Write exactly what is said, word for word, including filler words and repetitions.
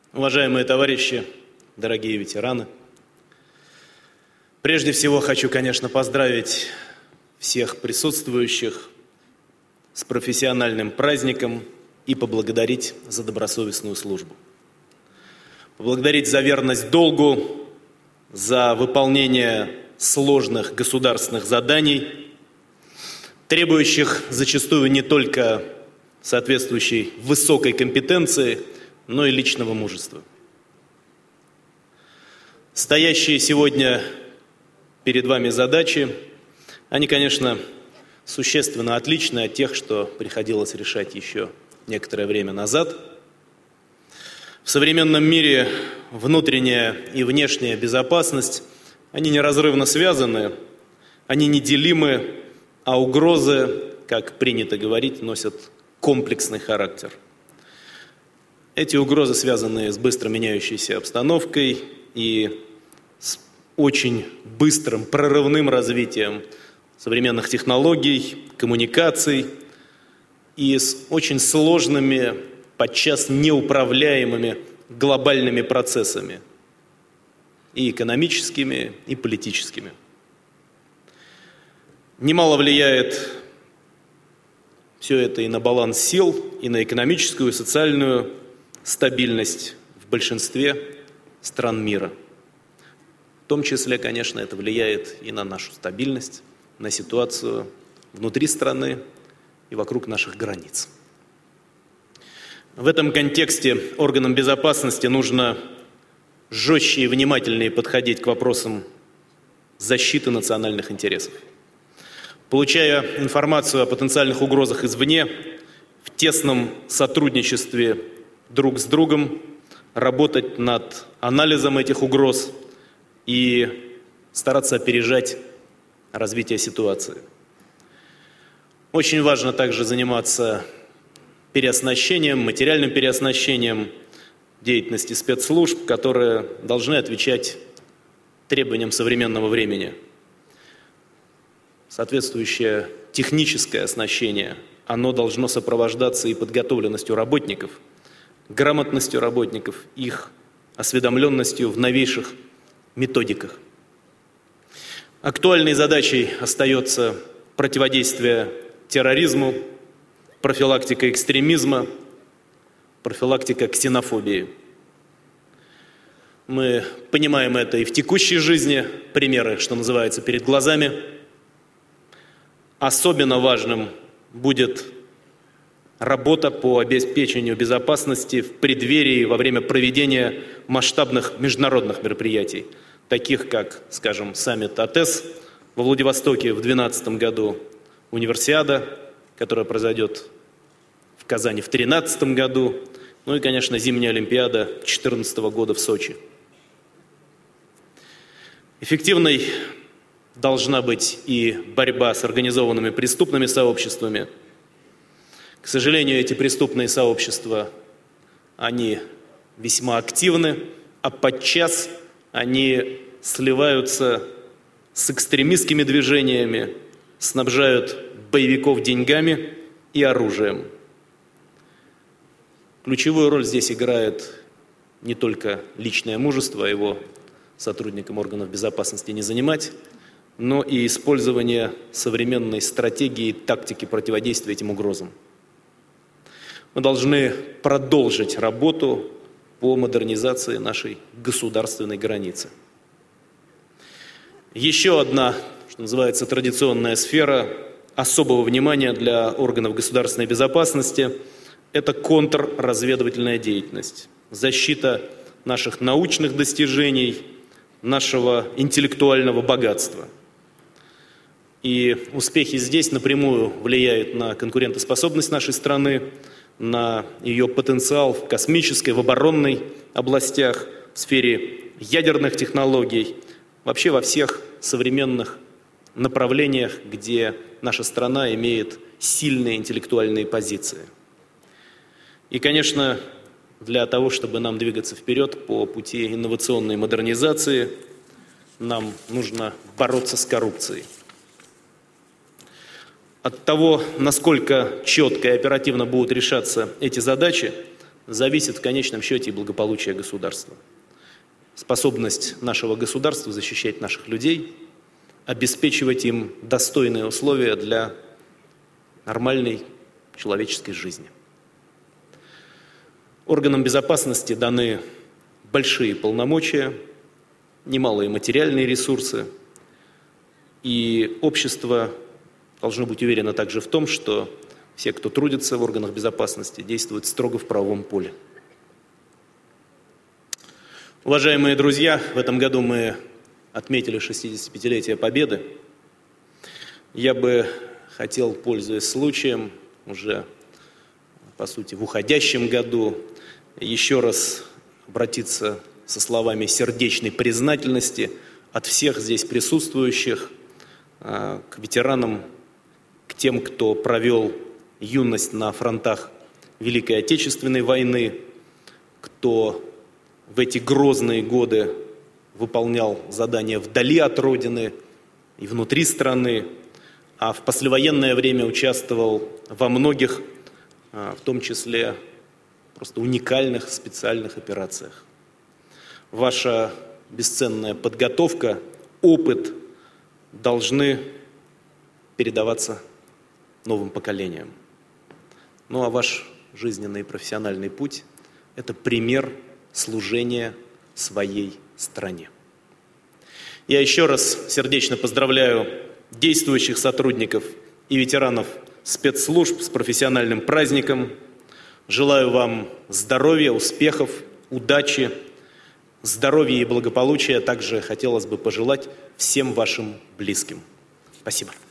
Уважаемые товарищи, дорогие ветераны, прежде всего хочу, конечно, поздравить всех присутствующих с профессиональным праздником и поблагодарить за добросовестную службу. Поблагодарить за верность долгу, за выполнение сложных государственных заданий, требующих зачастую не только соответствующей высокой компетенции, но и личного мужества. Стоящие сегодня перед вами задачи, они, конечно, существенно отличны от тех, что приходилось решать еще некоторое время назад. В современном мире внутренняя и внешняя безопасность, они неразрывно связаны, они неделимы, а угрозы, как принято говорить, носят комплексный характер. Эти угрозы связаны с быстро меняющейся обстановкой и с очень быстрым прорывным развитием современных технологий, коммуникаций и с очень сложными, подчас неуправляемыми глобальными процессами, и экономическими, и политическими. Немало влияет все это и на баланс сил, и на экономическую, и социальную стабильность в большинстве стран мира. В том числе, конечно, это влияет и на нашу стабильность, на ситуацию внутри страны и вокруг наших границ. В этом контексте органам безопасности нужно жестче и внимательнее подходить к вопросам защиты национальных интересов. Получая информацию о потенциальных угрозах извне, в тесном сотрудничестве друг с другом работать над анализом этих угроз и стараться опережать развитие ситуации. Очень важно также заниматься переоснащением, материальным переоснащением деятельности спецслужб, которые должны отвечать требованиям современного времени. Соответствующее техническое оснащение, оно должно сопровождаться и подготовленностью работников, грамотностью работников, их осведомленностью в новейших методиках. Актуальной задачей остается противодействие терроризму, профилактика экстремизма, профилактика ксенофобии. Мы понимаем это и в текущей жизни, примеры, что называется, перед глазами. Особенно важным будет работа по обеспечению безопасности в преддверии во время проведения масштабных международных мероприятий, таких как, скажем, саммит АТЭС во Владивостоке в две тысячи двенадцатом году, Универсиада, которая произойдет в Казани в две тысячи тринадцатом году, ну и, конечно, зимняя Олимпиада две тысячи четырнадцатого года в Сочи. Эффективной должна быть и борьба с организованными преступными сообществами. К сожалению, эти преступные сообщества, они весьма активны, а подчас они сливаются с экстремистскими движениями, снабжают боевиков деньгами и оружием. Ключевую роль здесь играет не только личное мужество, его сотрудникам органов безопасности не занимать, но и использование современной стратегии и тактики противодействия этим угрозам. Мы должны продолжить работу по модернизации нашей государственной границы. Еще одна, что называется, традиционная сфера особого внимания для органов государственной безопасности – это контрразведывательная деятельность, защита наших научных достижений, нашего интеллектуального богатства. И успехи здесь напрямую влияют на конкурентоспособность нашей страны, на ее потенциал в космической, в оборонной областях, в сфере ядерных технологий, вообще во всех современных направлениях, где наша страна имеет сильные интеллектуальные позиции. И, конечно, для того, чтобы нам двигаться вперед по пути инновационной модернизации, нам нужно бороться с коррупцией. От того, насколько четко и оперативно будут решаться эти задачи, зависит в конечном счете и благополучие государства. Способность нашего государства защищать наших людей, обеспечивать им достойные условия для нормальной человеческой жизни. Органам безопасности даны большие полномочия, немалые материальные ресурсы, и общество должно быть уверено также в том, что все, кто трудится в органах безопасности, действуют строго в правовом поле. Уважаемые друзья, в этом году мы отметили шестидесятипятилетие Победы. Я бы хотел, пользуясь случаем, уже, по сути, в уходящем году, еще раз обратиться со словами сердечной признательности от всех здесь присутствующих к ветеранам, к тем, кто провел юность на фронтах Великой Отечественной войны, кто в эти грозные годы выполнял задания вдали от Родины и внутри страны, а в послевоенное время участвовал во многих, в том числе просто уникальных специальных операциях. Ваша бесценная подготовка, опыт должны передаваться новым поколениям. Ну а ваш жизненный и профессиональный путь – это пример служения своей стране. Я еще раз сердечно поздравляю действующих сотрудников и ветеранов спецслужб с профессиональным праздником. Желаю вам здоровья, успехов, удачи, здоровья и благополучия. Также хотелось бы пожелать всем вашим близким. Спасибо.